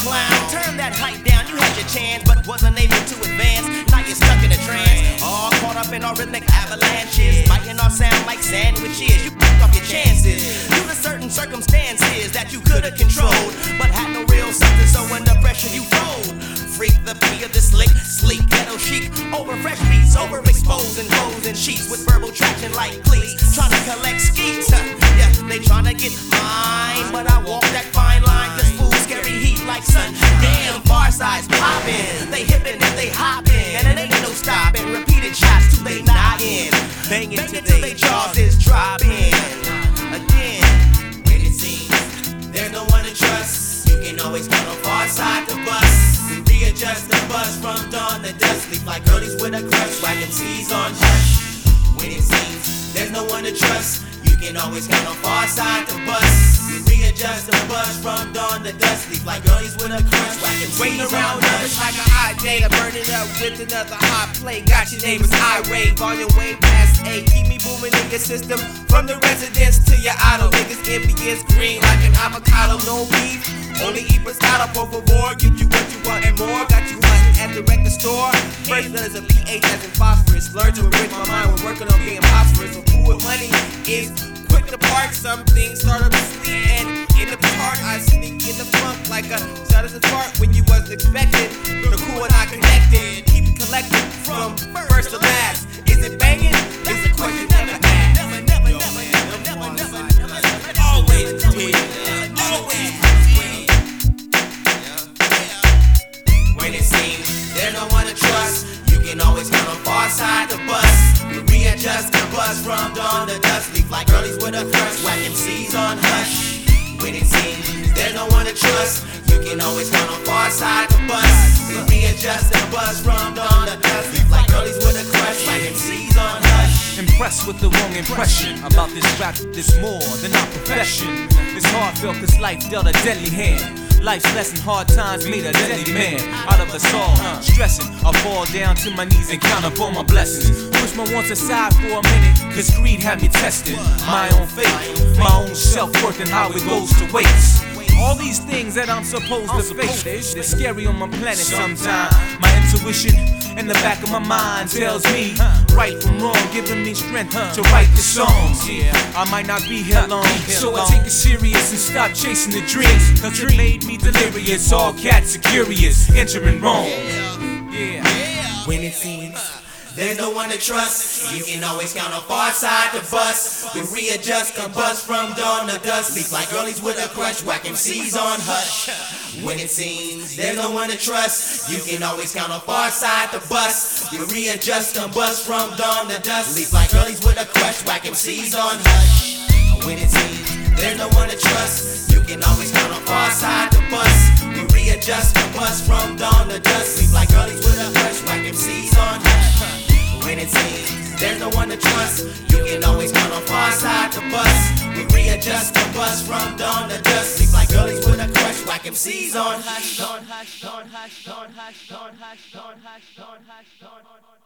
clown. Turn that hype down, you had your chance, but wasn't able to advance. Now you're stuck in a trance, all caught up in our rhythmic avalanches, biting our sound like sandwiches. You broke off your chances due to certain circumstances that you could have controlled, but had no real substance, so under pressure you fold. Freak the P of the slick, sleek, ghetto chic, over fresh beats, overexposing clothes and sheets with verbal traction like cleats, trying to collect skeets. Yeah, they trying to get mine, but I walk that fine line, cause fools carry heat like sun. Damn, far sides poppin', they hippin' and they hoppin', and it ain't no stoppin'. Repeated shots till they noggin', bangin' till they jaws is droppin'. Again, when it seems there's no one to trust, you can always count on far side to bust. We readjust the buzz from dawn to dusk, leave like girlies with a crush, whacking C's on hush. When it seems there's no one to trust, you can always count on far side to bust. We readjust the buzz from dawn to dusk, leave like girlies with a crush, whacking C's on hush. Like a hot day to burn it up with another hot play. Got your neighbors irate, volume way past 8. Keep me booming in your system, from the residence to your idle. Niggas envious, green like an avocado. No beef, only eat pescado, por favor. Give you what you want and more. Got you hunting at the record store. First letters of pH as in phosphorus. Learn to enrich my mind when working on being prosperous. So cool with money is quick to park. Some things start up sweet and in the park I sneak in the funk like a shot of the spark when you wasn't expecting. The cool and I connected, keep it collected from first to last. Is it banging? It's a question never asked. Always win, always win. When it seems there's no one to trust, you can always count on far side to bust. We readjust the buzz from dawn to dusk, leave like girlies with a crush, whacking C's on hush. When it seems there's no one to trust, you can always count on far side to bust. We readjust the buzz from dawn to dusk, leave like girlies with a crush, whacking C's on hush. Impressed with the wrong impression about this rap, this more than our profession. It's heartfelt cause life dealt a deadly hand. Life's lesson, hard times made a deadly man out of us all. Stressing, I fall down to my knees and count up all my blessings. Push my wants aside for a minute, cause greed had me testing my own faith, my own self-worth and how it goes to waste. All these things that I'm supposed to face, they're scary on my planet sometimes. My intuition in the back of my mind tells me right from wrong, giving me strength to write the songs. Yeah, I might not be here long, so I take it serious and stop chasing the dreams, cause it made me delirious. All cats are curious, entering wrong. Yeah. When it seems there's no one to trust, you can always count on far side to bust. We readjust the buzz from dawn to dusk, leave like girlies with a crush, whacking C's on hush. When it seems there's no one to trust, you can always count on far side to bust. We readjust the buzz from dawn to dusk, leave like girlies with a crush, whacking C's on hush. When it seems there's no one to trust, you can always count on far side to bust. We readjust the buzz from dawn to dusk, leave like girlies with a crush, whacking C's on hush. When it seems there's no one to trust, you can always count on far side to bust. We readjust the buzz from dawn to dusk, leave like girlies with a crush, whacking C's on hush.